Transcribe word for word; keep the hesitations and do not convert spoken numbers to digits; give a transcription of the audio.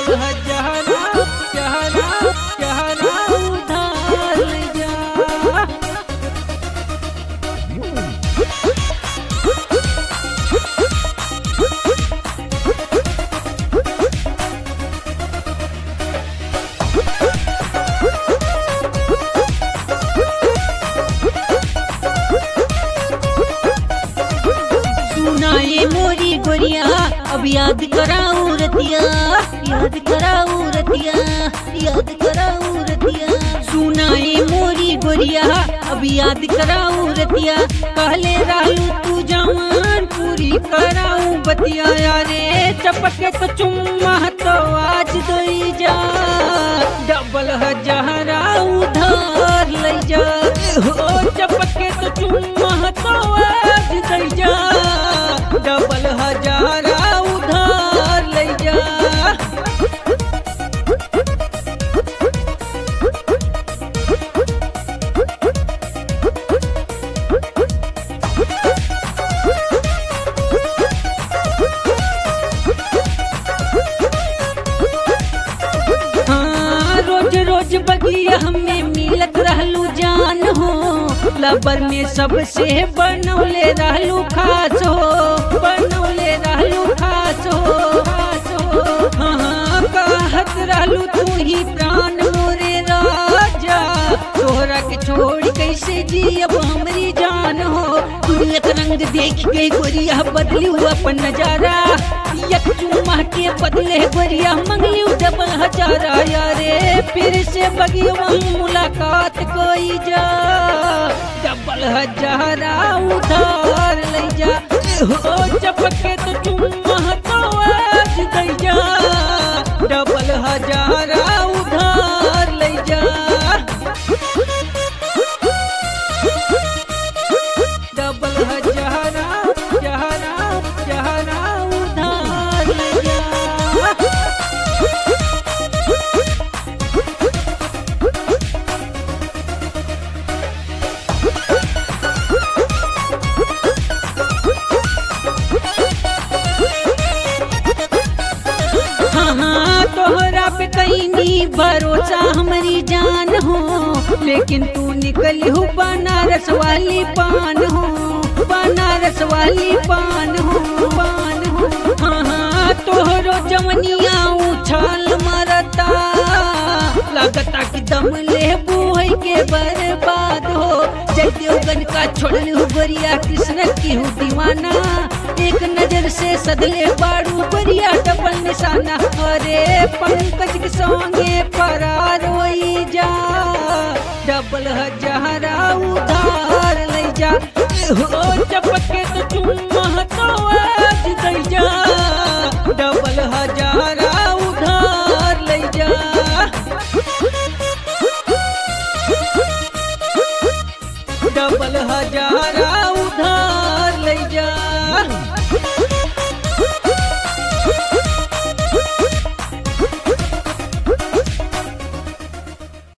Double हजारा जहरा जहरा उधार ले जा। सुनाए मोरी गोरिया अब याद कराऊ रतिया, याद कराऊ रतिया, याद कराऊ रतिया। सुनाए मोरी गोरिया अब याद कराऊ रतिया, कहले रहलू तू जवान पूरी कराऊ बतिया। यारे चपके तो चुम्मा तो आज दोई जा, डबल हजारा उधार ले जा। हो चपके तो चुम्मा तो आज दोई जा, डबल हजारा उधार ले जा। हाँ रोज रोज बगिया हमें मिलत रहलू जान हो, लबर में सबसे बनौले रहलू खास हो, बनौले रहलू खास हो, खास हो। हाँ कहत रहलू तू ही प्राण मोरे राजा, तोहरा के छोड़ कैसे जी अब हमारी जान हो। दुनिया का रंग देख के गोरिया बदली हुआ अपन नजारा, एक चुम्मा के बदले गोरिया मंगली डबल हजारा। यारे फिर से बगिया मुलाकात कोई जा, डबल हजारा उधार ले जा। हो चपके तो चुम्मा तो आज दे जा, डबल हजारा उधार ले जा। डबल हजारा जहरा जहरा उधार ले जा। तोहरा पे कहीं भरोसा हमारी जान हो, लेकिन तू निकली हो बनारस वाली पान हो, बनारस वाली पान हो, पान हो। हाँ हाँ तोहरो जवनिया उछाल मारता, लगता कि दम ले बुहई के बर्बाद हो। जय देवगन का छोड़ल हो गोरिया कृष्ण की हूँ दीवाना, एक नजर से सदले बाड़ू गोरिया डबल निशाना। अरे पंकज के संगे फरार होई जा, डबल हजारा उधार ले जा। हो चपके तो